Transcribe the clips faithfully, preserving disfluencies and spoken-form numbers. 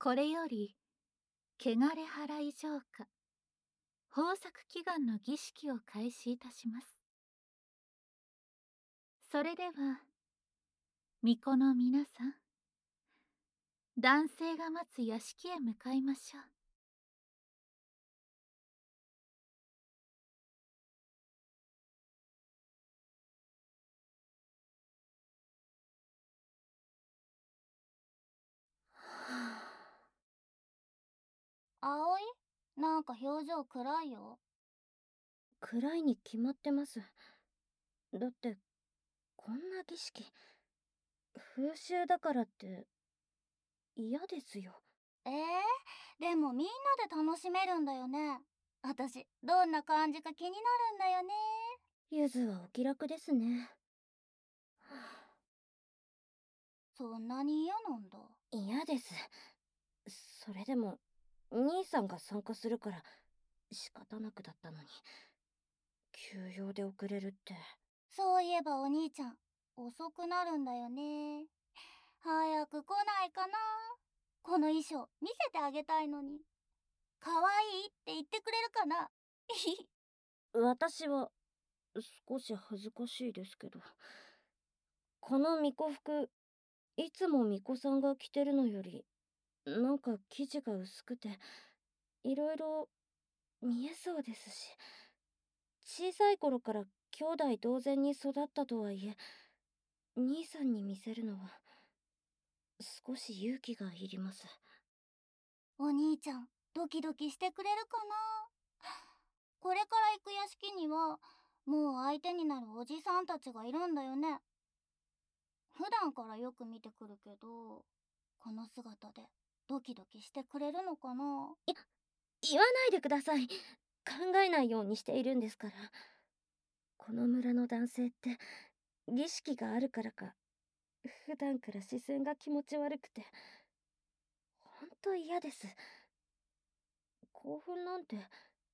これより汚れ払い浄化豊作祈願の儀式を開始いたします。それでは巫女の皆さん、男性が待つ屋敷へ向かいましょう。 葵、なんか表情暗いよ。 暗いに決まってます。だってこんな儀式風習だからって嫌ですよ。 えー、でもみんなで楽しめるんだよね。私どんな感じか気になるんだよね。 ゆずはお気楽ですね。 そんなに嫌なんだ。 嫌です。それでも兄さんが参加するから仕方なくだったのに、休養で遅れるって。 そういえばお兄ちゃん遅くなるんだよね。早く来ないかな。この衣装見せてあげたいのに。可愛いって言ってくれるかな。 私は少し恥ずかしいですけど、この巫女服いつも巫女さんが着てるのよりなんか生地が薄くていろいろ見えそうですし、小さい頃から兄弟同然に育ったとはいえ、兄さんに見せるのは少し勇気がいります。 お兄ちゃんドキドキしてくれるかな。これから行く屋敷にはもう相手になるおじさんたちがいるんだよね。普段からよく見てくるけど、この姿でドキドキしてくれるのかな。 い言わないでください。考えないようにしているんですから。この村の男性って儀式があるからか普段から視線が気持ち悪くてほんと嫌です。興奮なんて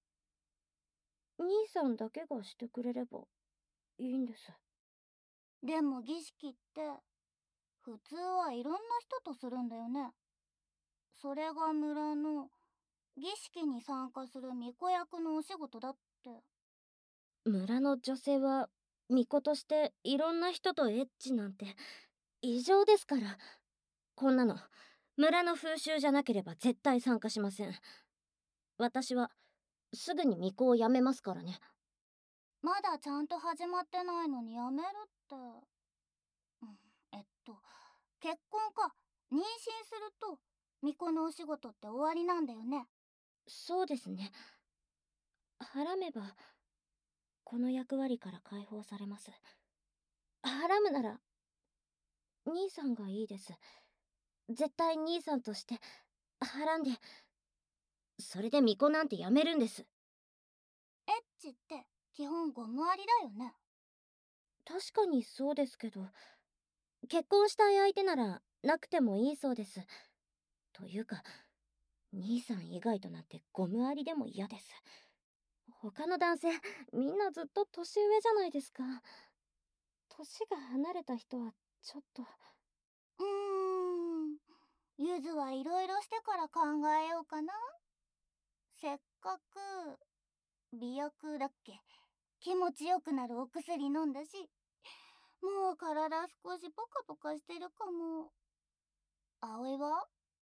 兄さんだけがしてくれればいいんです。 でも儀式って普通はいろんな人とするんだよね。それが村の儀式に参加する巫女役のお仕事だって。 村の女性は巫女としていろんな人とエッチなんて異常ですから。こんなの村の風習じゃなければ絶対参加しません。私はすぐに巫女を辞めますからね。 まだちゃんと始まってないのにやめるって、うん、えっと結婚か妊娠すると巫女のお仕事って終わりなんだよね。 そうですね。はらめばこの役割から解放されます。はらむなら兄さんがいいです。絶対兄さんとしてはらんで、それで巫女なんてやめるんです。 エッチって基本ゴムありだよね。 確かにそうですけど、結婚したい相手ならなくてもいいそうです。というか兄さん以外となんてゴムありでも嫌です。他の男性みんなずっと年上じゃないですか。年が離れた人はちょっと。 うーん、ゆずはいろいろしてから考えようかな。せっかく美薬だっけ、気持ちよくなるお薬飲んだし、もう体少しポカポカしてるかも。葵は？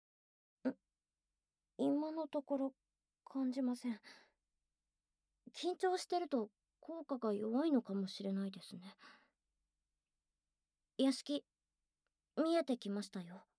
今のところ感じません。緊張してると効果が弱いのかもしれないですね。屋敷見えてきましたよ。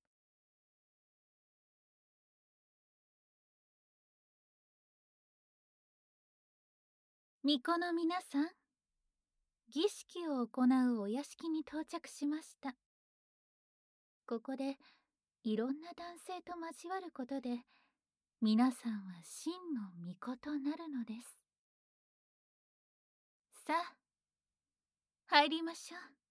巫女の皆さん、儀式を行うお屋敷に到着しました。ここでいろんな男性と交わることで皆さんは真の巫女となるのです。さあ入りましょう。